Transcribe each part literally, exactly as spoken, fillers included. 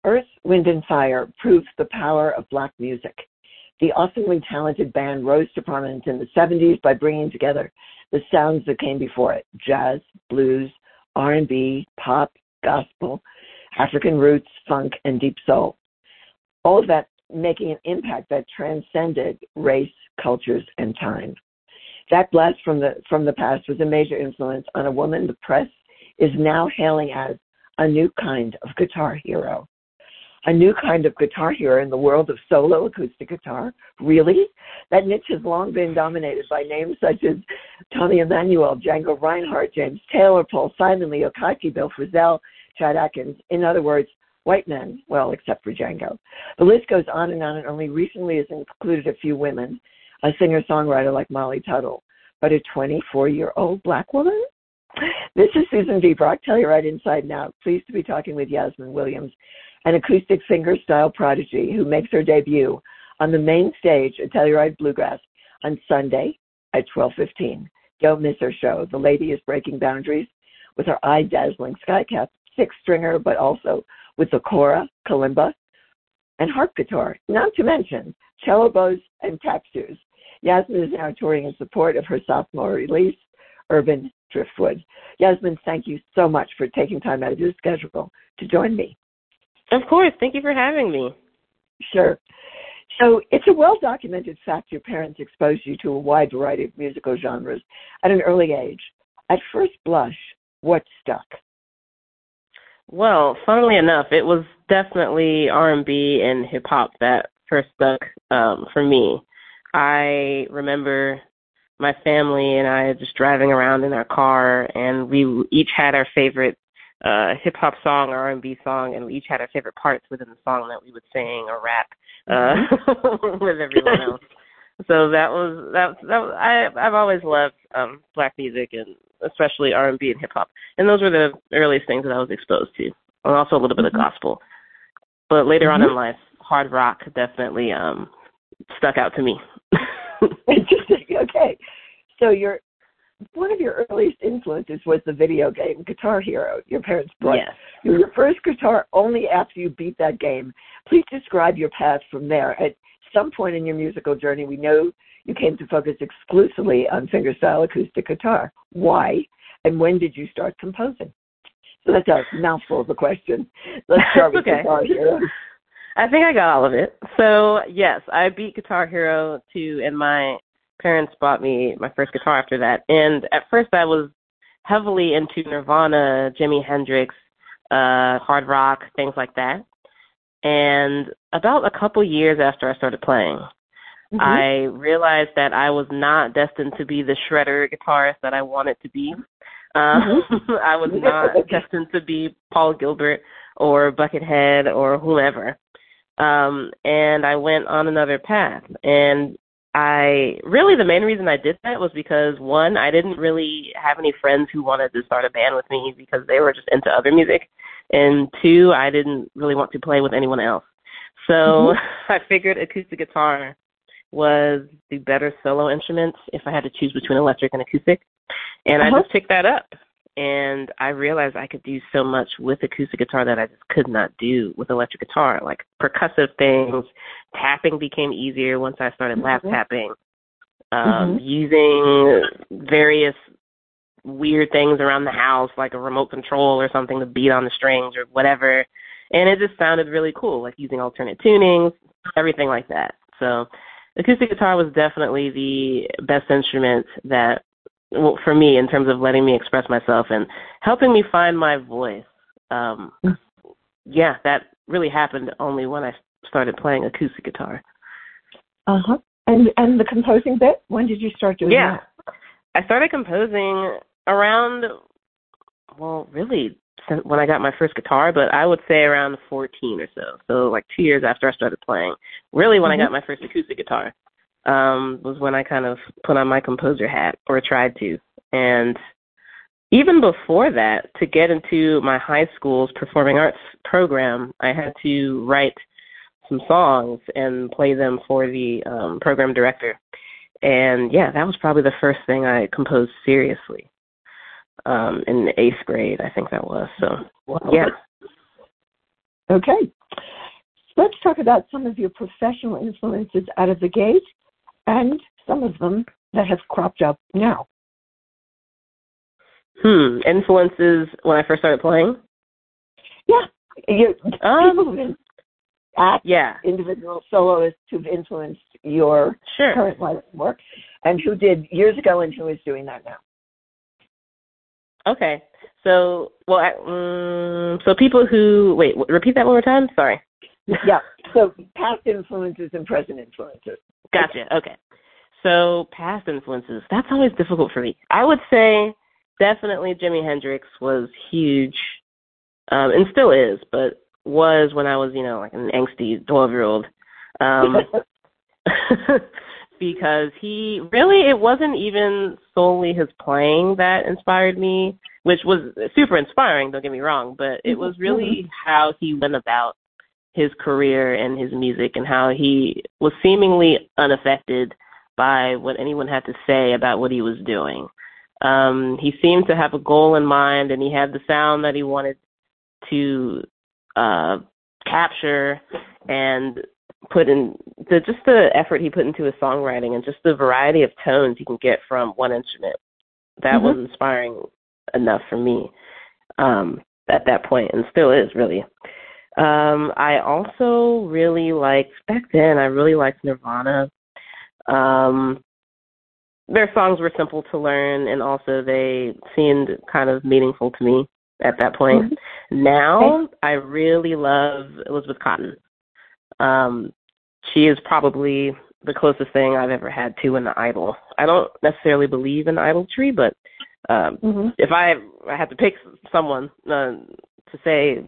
Earth, Wind, and Fire proves the power of Black music. The awesomely talented band rose to prominence in the seventies by bringing together the sounds that came before it: jazz, blues, R and B, pop, gospel, African roots, funk, and deep soul. All of that making an impact that transcended race, cultures, and time. That blast from the from the past was a major influence on a woman the press is now hailing as a new kind of guitar hero. A new kind of guitar hero in the world of solo acoustic guitar? Really? That niche has long been dominated by names such as Tony Emanuel, Django Reinhardt, James Taylor, Paul Simon, Leo Kottke, Bill Frisell, Chad Atkins. In other words, white men, well, except for Django. The list goes on and on, and only recently has included a few women, a singer-songwriter like Molly Tuttle, but a twenty-four-year-old Black woman? This is Susan V. Brock, Telluride Inside and Out. Pleased to be talking with Yasmin Williams, an acoustic singer-style prodigy who makes her debut on the main stage at Telluride Bluegrass on Sunday at twelve fifteen. Don't miss her show. The lady is breaking boundaries with her eye-dazzling Skycap six-stringer, but also with the kora, kalimba, and harp guitar, not to mention cello bows and tapsus. Yasmin is now touring in support of her sophomore release, Urban Driftwood. Yasmin, thank you so much for taking time out of your schedule to join me. Of course. Thank you for having me. Sure. So it's a well-documented fact your parents exposed you to a wide variety of musical genres at an early age. At first blush, what stuck? Well, funnily enough, it was definitely R and B and hip-hop that first stuck um, for me. I remember my family and I just driving around in our car, and we each had our favorite uh, hip-hop song or R and B song, and we each had our favorite parts within the song that we would sing or rap uh, with everyone else. So that was that. That was, I I've always loved um, Black music, and especially R and B and hip hop, and those were the earliest things that I was exposed to, and also a little bit mm-hmm. of gospel. But later mm-hmm. on in life, hard rock definitely um, stuck out to me. Interesting. Okay, so your one of your earliest influences was the video game Guitar Hero. Your parents brought yes. you your first guitar only after you beat that game. Please describe your path from there. At some point in your musical journey, we know you came to focus exclusively on fingerstyle acoustic guitar. Why? And when did you start composing? So that's a mouthful of a question. Let's start with okay. Guitar Hero. I think I got all of it. So, yes, I beat Guitar Hero too, and my parents bought me my first guitar after that. And at first I was heavily into Nirvana, Jimi Hendrix, uh, hard rock, things like that. And about a couple years after I started playing, mm-hmm. I realized that I was not destined to be the shredder guitarist that I wanted to be. Um, mm-hmm. I was not destined to be Paul Gilbert or Buckethead or whomever. Um, and I went on another path. And I really, the main reason I did that was because, one, I didn't really have any friends who wanted to start a band with me because they were just into other music. And two, I didn't really want to play with anyone else. So mm-hmm. I figured acoustic guitar was the better solo instrument if I had to choose between electric and acoustic. And uh-huh. I just picked that up. And I realized I could do so much with acoustic guitar that I just could not do with electric guitar. Like percussive things, tapping became easier once I started lap mm-hmm. tapping. Um, mm-hmm. Using various weird things around the house, like a remote control or something to beat on the strings or whatever. And it just sounded really cool, like using alternate tunings, everything like that. So acoustic guitar was definitely the best instrument that, well, for me, in terms of letting me express myself and helping me find my voice. Um, yeah, that really happened only when I started playing acoustic guitar. Uh-huh. And and the composing bit, when did you start doing yeah. that? I started composing around, well, really since when I got my first guitar, but I would say around fourteen or so. So like two years after I started playing. Really when mm-hmm. I got my first acoustic guitar um, was when I kind of put on my composer hat, or tried to. And even before that, to get into my high school's performing arts program, I had to write some songs and play them for the um, program director. And yeah, that was probably the first thing I composed seriously um, in the eighth grade, I think that was. So, wow. yeah. Okay. let's talk about some of your professional influences out of the gate and some of them that have cropped up now. Hmm. Influences when I first started playing? Yeah. You, Um, people who've been at yeah. individual soloists who've influenced your Sure. current life work and who did years ago and who is doing that now. Okay. So, well, I, um, so people who, wait, repeat that one more time? Sorry. Yeah. So past influences and present influences. Gotcha. Okay. So past influences, that's always difficult for me. I would say definitely Jimi Hendrix was huge, um, and still is, but was when I was, you know, like an angsty twelve-year-old. Um, because he really, it wasn't even solely his playing that inspired me, which was super inspiring, don't get me wrong, but it was really how he went about his career and his music and how he was seemingly unaffected by what anyone had to say about what he was doing. Um, he seemed to have a goal in mind, and he had the sound that he wanted to uh, capture and put in the just the effort he put into his songwriting and just the variety of tones you can get from one instrument. That mm-hmm. was inspiring enough for me um, at that point, and still is, really. Um, I also really liked, back then, I really liked Nirvana. Um, their songs were simple to learn, and also they seemed kind of meaningful to me at that point. Mm-hmm. Now, okay. I really love Elizabeth Cotten. Um, she is probably the closest thing I've ever had to an idol. I don't necessarily believe in idolatry, but um, mm-hmm. if I, I had to pick someone uh, to say,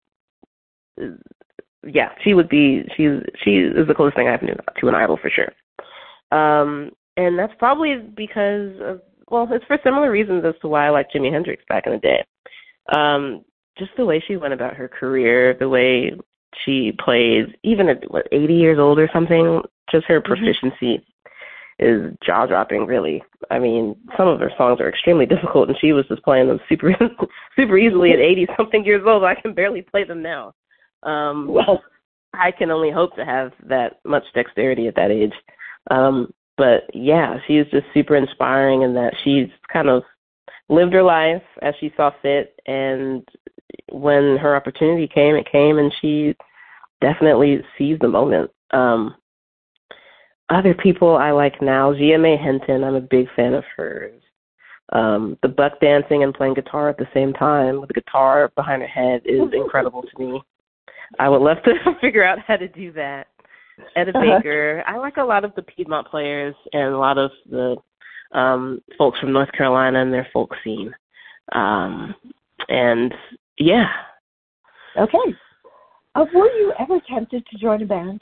yeah, she would be, she, she is the closest thing I have to an idol for sure. Um, and that's probably because of, well, it's for similar reasons as to why I liked Jimi Hendrix back in the day. Um, just the way she went about her career, the way she plays, even at, what, eighty years old or something, just her proficiency mm-hmm. is jaw-dropping, really. I mean, some of her songs are extremely difficult, and she was just playing them super super easily at eighty-something years old. I can barely play them now. Um, well, I can only hope to have that much dexterity at that age. Um, but, yeah, she's just super inspiring in that she's kind of lived her life as she saw fit, and when her opportunity came, it came, and she definitely seized the moment. Um, other people I like now, G M A Hinton, I'm a big fan of hers. Um, the buck dancing and playing guitar at the same time with a guitar behind her head is incredible to me. I would love to figure out how to do that. Etta uh-huh. Baker. I like a lot of the Piedmont players and a lot of the um, folks from North Carolina and their folk scene. Um, and, yeah. Okay. Uh, were you ever tempted to join a band?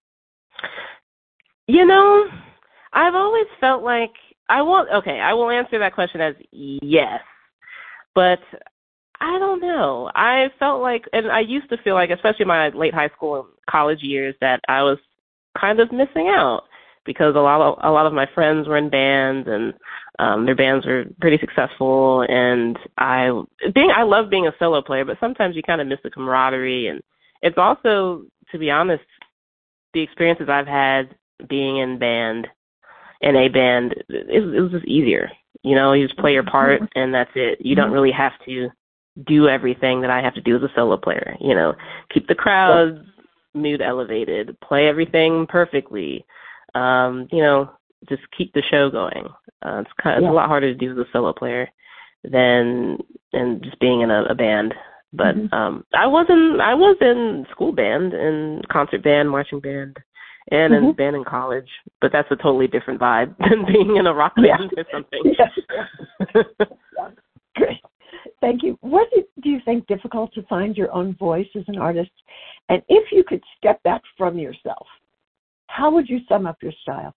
You know, I've always felt like I won't, okay, I will answer that question as yes. But I don't know. I felt like, and I used to feel like, especially in my late high school and college years, that I was kind of missing out because a lot of a lot of my friends were in bands and um, their bands were pretty successful. And I being I love being a solo player, but sometimes you kind of miss the camaraderie. And it's also, to be honest, the experiences I've had being in band, in a band, it, it was just easier. You know, you just play your part and that's it. You don't really have to do everything that I have to do as a solo player, you know, keep the crowd's mood elevated, play everything perfectly, um, you know, just keep the show going. Uh, it's kind of, yeah. it's a lot harder to do as a solo player than and just being in a, a band. But mm-hmm. um, I was in I was in school band and concert band, marching band, and mm-hmm. in band in college. But that's a totally different vibe than being in a rock band yeah. or something. Yeah. yeah. Great. Thank you. What do you think difficult to find your own voice as an artist? And if you could step back from yourself, how would you sum up your style?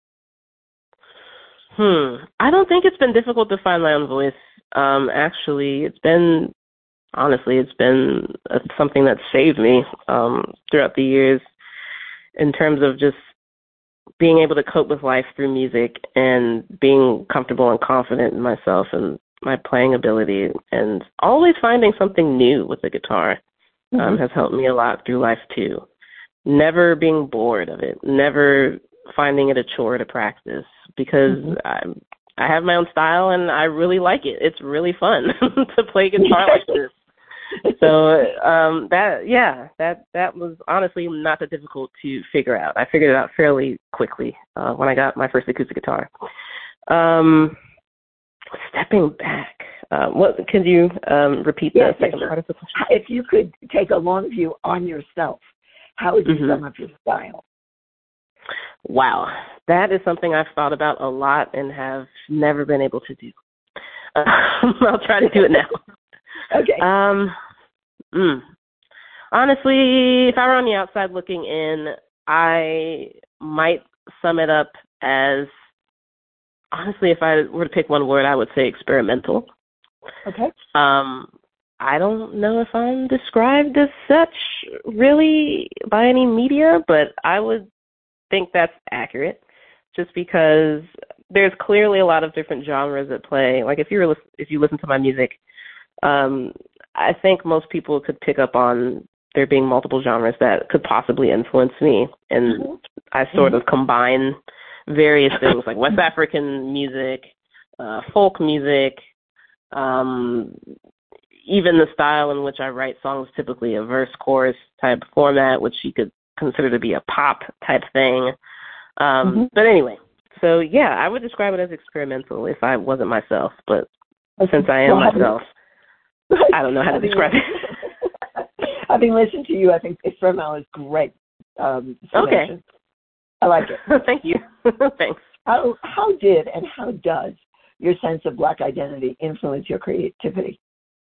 Hmm. I don't think it's been difficult to find my own voice. Um, actually, it's been, honestly, it's been uh, something that saved me um, throughout the years in terms of just being able to cope with life through music and being comfortable and confident in myself and my playing ability, and always finding something new with the guitar um, mm-hmm. has helped me a lot through life too. never being bored of it, never finding it a chore to practice, because mm-hmm. I, I have my own style and I really like it. It's really fun to play guitar like this. So um, that, yeah, that that was honestly not that difficult to figure out. I figured it out fairly quickly uh, when I got my first acoustic guitar. Um, stepping back, uh, what could you um, repeat yes, the second yes, part of the question? If you could take a long view on yourself, how would you mm-hmm. sum up your style? Wow, that is something I've thought about a lot and have never been able to do. Uh, I'll try to do it now. Okay. Um, mm. Honestly, if I were on the outside looking in, I might sum it up as, honestly, if I were to pick one word, I would say experimental. Okay. Um, I don't know if I'm described as such really by any media, but I would think that's accurate, just because there's clearly a lot of different genres at play. Like if you were, if you listen to my music, um, I think most people could pick up on there being multiple genres that could possibly influence me, and mm-hmm. I sort mm-hmm. of combine various things like West African music, uh, folk music, um, even the style in which I write songs, typically a verse chorus type format, which you could consider to be a pop type thing. Um, mm-hmm. But anyway, so yeah, I would describe it as experimental if I wasn't myself, but since I am well, myself, I don't know how to describe it. Having listened to you, I think experimental is great. Um, okay. I like it. Thank you. Thanks. How, how did and how does your sense of Black identity influence your creativity?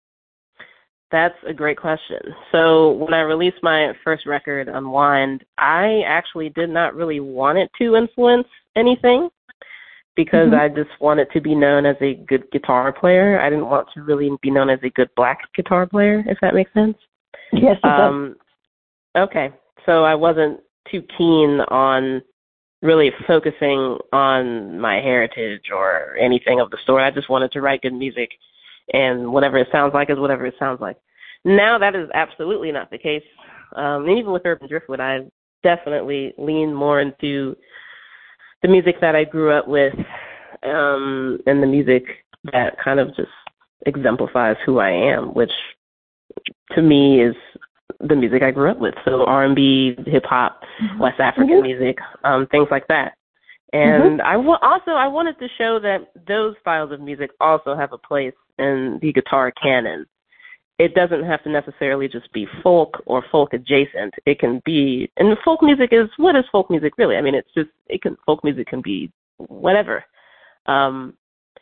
That's a great question. So when I released my first record, Unwind, I actually did not really want it to influence anything, because mm-hmm. I just wanted to be known as a good guitar player. I didn't want to really be known as a good Black guitar player, if that makes sense. Yes, it um, does. Okay, so I wasn't too keen on really focusing on my heritage or anything of the sort. I just wanted to write good music, and whatever it sounds like is whatever it sounds like. Now that is absolutely not the case. Um, and even with Urban Driftwood, I definitely lean more into the music that I grew up with, um, and the music that kind of just exemplifies who I am, which to me is the music I grew up with. So R and B, hip hop, mm-hmm. West African mm-hmm. music, um, things like that. And mm-hmm. I w- also I wanted to show that those styles of music also have a place in the guitar canon. It doesn't have to necessarily just be folk or folk adjacent. It can be, and folk music is, what is folk music really? I mean, it's just, it can, folk music can be whatever. Um,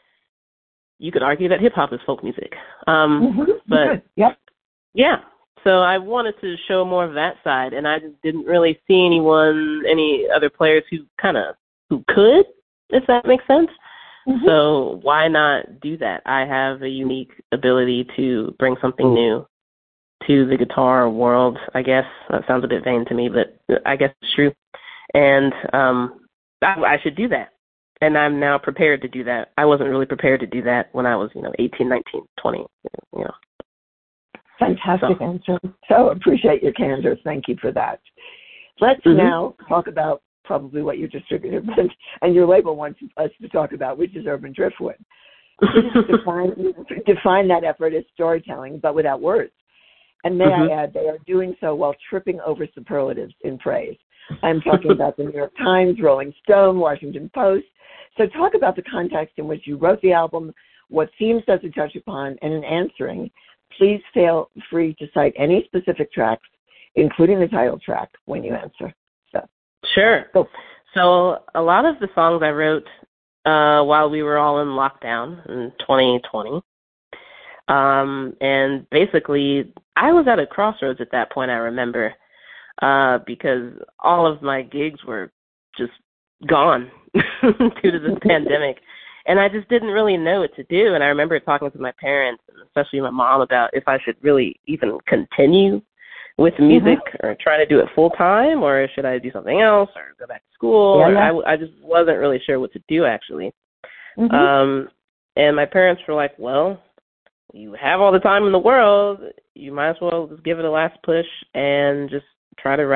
you could argue that hip hop is folk music. Um, mm-hmm. but yep. yeah, so I wanted to show more of that side, and I just didn't really see anyone, any other players who kind of, who could, if that makes sense. Mm-hmm. So why not do that? I have a unique ability to bring something new to the guitar world, I guess. That sounds a bit vain to me, but I guess it's true. And um, I, I should do that. And I'm now prepared to do that. I wasn't really prepared to do that when I was, you know, eighteen, nineteen, twenty, you know. Fantastic so. answer. So appreciate your candor. Thank you for that. Let's mm-hmm. now talk about probably what your distributor and your label wants us to talk about, which is Urban Driftwood. define, define that effort as storytelling, but without words. And may mm-hmm. I add, they are doing so while tripping over superlatives in praise. I'm talking about the New York Times, Rolling Stone, Washington Post. So talk about the context in which you wrote the album, what themes does it touch upon, and in answering, please feel free to cite any specific tracks, including the title track, when you answer. Sure. Go. So a lot of the songs I wrote uh, while we were all in lockdown in twenty twenty. Um, and basically, I was at a crossroads at that point, I remember, uh, because all of my gigs were just gone due to this pandemic. And I just didn't really know what to do. And I remember talking to my parents, especially my mom, about if I should really even continue with music mm-hmm. or trying to do it full time, or should I do something else or go back to school? Yeah, yeah. I, I just wasn't really sure what to do, actually. Mm-hmm. Um, and my parents were like, well, you have all the time in the world. You might as well just give it a last push and just try to write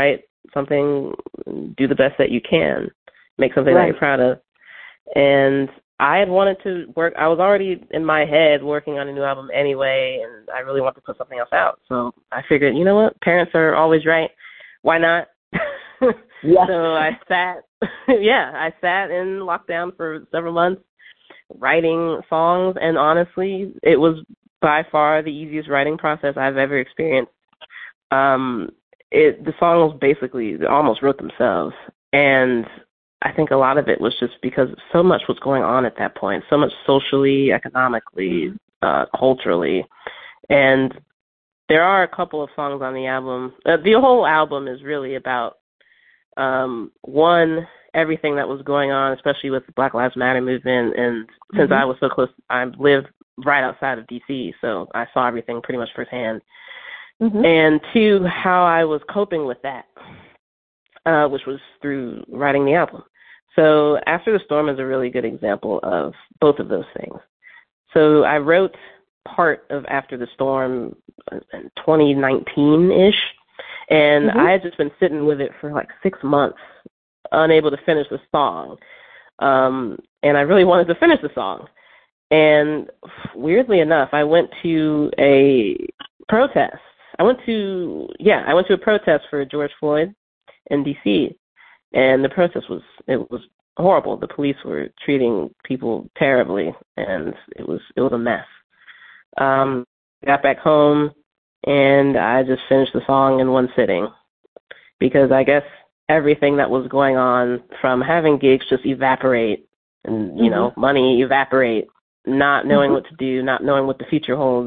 something, do the best that you can, make something right. that you're proud of. And I had wanted to work, I was already in my head working on a new album anyway, and I really wanted to put something else out. So I figured, you know what, parents are always right. Why not? Yeah. So I sat, yeah, I sat in lockdown for several months writing songs, and honestly, it was by far the easiest writing process I've ever experienced. Um, it, the songs basically almost wrote themselves, and I think a lot of it was just because so much was going on at that point, so much socially, economically, uh, culturally, and there are a couple of songs on the album. Uh, the whole album is really about, um, one, everything that was going on, especially with the Black Lives Matter movement, and since mm-hmm. I was so close, I lived right outside of D C, so I saw everything pretty much firsthand. Mm-hmm. And two, how I was coping with that, uh, which was through writing the album. So After the Storm is a really good example of both of those things. So I wrote part of After the Storm in twenty nineteen-ish, and mm-hmm. I had just been sitting with it for like six months, unable to finish the song. Um, and I really wanted to finish the song. And weirdly enough, I went to a protest. I went to, yeah, I went to a protest for George Floyd in D C, and the protest was, it was horrible. The police were treating people terribly, and it was, it was a mess. Um, got back home, and I just finished the song in one sitting, because I guess everything that was going on, from having gigs just evaporate, and, you mm-hmm. know, money evaporate, not knowing mm-hmm. what to do, not knowing what the future holds,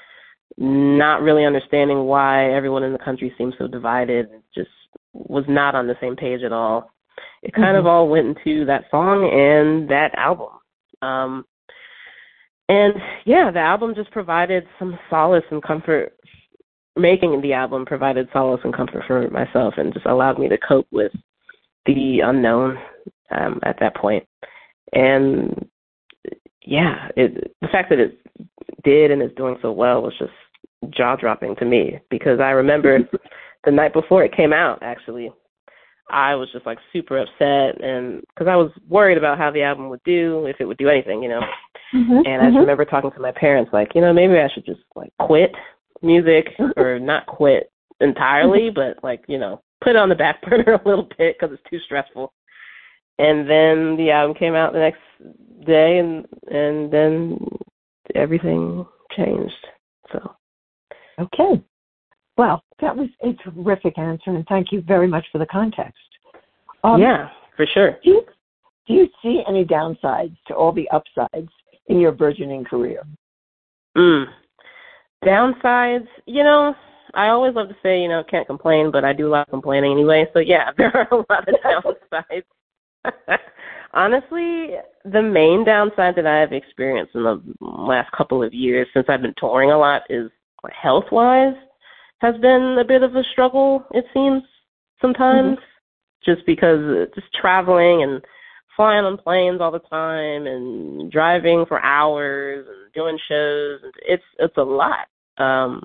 not really understanding why everyone in the country seems so divided, just was not on the same page at all. It kind mm-hmm. of all went into that song and that album. Um, and, yeah, the album just provided some solace and comfort. Making the album provided solace and comfort for myself, and just allowed me to cope with the unknown um, at that point. And, yeah, it, the fact that it did and is doing so well was just jaw-dropping to me, because I remember the night before it came out, actually, I was just, like, super upset, and because I was worried about how the album would do, if it would do anything, you know. Mm-hmm, and I just mm-hmm. remember talking to my parents, like, you know, maybe I should just, like, quit music, or not quit entirely, but, like, you know, put it on the back burner a little bit because it's too stressful. And then the album came out the next day, and and then everything changed. So, okay. Well, that was a terrific answer, and thank you very much for the context. Um, yeah, for sure. Do you, do you see any downsides to all the upsides in your burgeoning career? Mm. Downsides, you know, I always love to say, you know, can't complain, but I do a lot of complaining anyway. So, yeah, there are a lot of downsides. Honestly, the main downside that I've experienced in the last couple of years since I've been touring a lot is health-wise has been a bit of a struggle, it seems, sometimes, mm-hmm. just because just traveling and flying on planes all the time and driving for hours and doing shows. It's it's a lot um,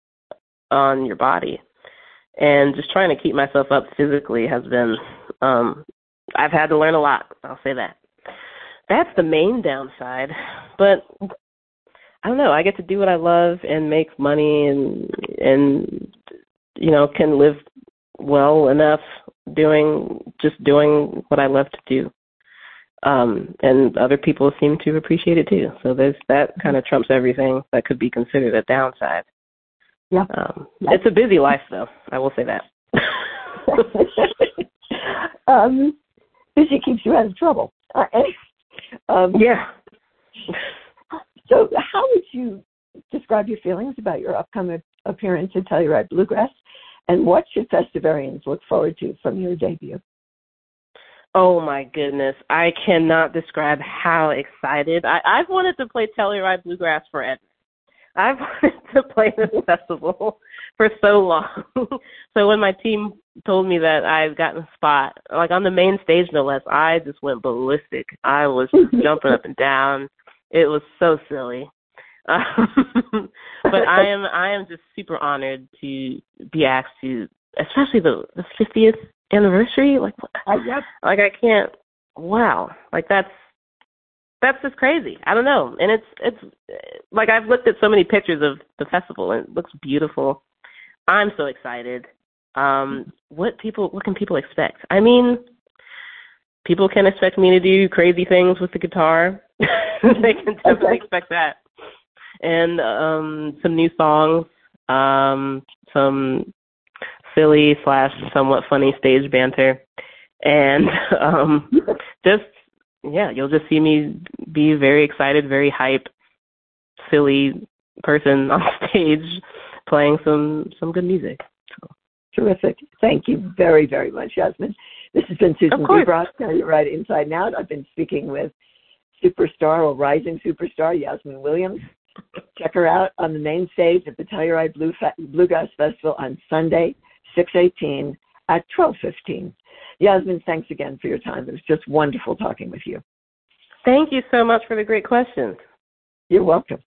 on your body. And just trying to keep myself up physically has been, um, I've had to learn a lot, I'll say that. That's the main downside. But I don't know, I get to do what I love and make money and, and you know, can live well enough doing, just doing what I love to do. Um, and other people seem to appreciate it too. So there's that kind of trumps everything that could be considered a downside. Yeah. Um, it's a busy life, though. I will say that. um, busy keeps you out of trouble. Uh, um, yeah. So how would you describe your feelings about your upcoming appearance in Telluride Bluegrass, and what should festivarians look forward to from your debut? Oh, my goodness. I cannot describe how excited. I, I've wanted to play Telluride Bluegrass forever. I've wanted to play this festival for so long. So when my team told me that I've gotten a spot, like on the main stage, no less, I just went ballistic. I was jumping up and down. It was so silly. Um, but I am I am just super honored to be asked to especially the the fiftieth anniversary. Like, Uh, yep. like I can't. Wow, like that's that's just crazy. I don't know, and it's it's like I've looked at so many pictures of the festival, and it looks beautiful. I'm so excited. Um, what people, what can people expect? I mean, people can expect me to do crazy things with the guitar. They can definitely Okay. expect that, and um, some new songs, um, some silly slash somewhat funny stage banter, and um, just yeah, you'll just see me be very excited, very hype, silly person on stage playing some some good music. So. Terrific. Thank you very, very much, Yasmin. This has been Susan Dubrow, Telluride Inside and Out. I've been speaking with superstar or rising superstar Yasmin Williams. Check her out on the main stage at the Telluride Blue Fe- Bluegrass Festival on Sunday, six eighteen at twelve fifteen. Yasmin, thanks again for your time. It was just wonderful talking with you. Thank you so much for the great questions. You're welcome.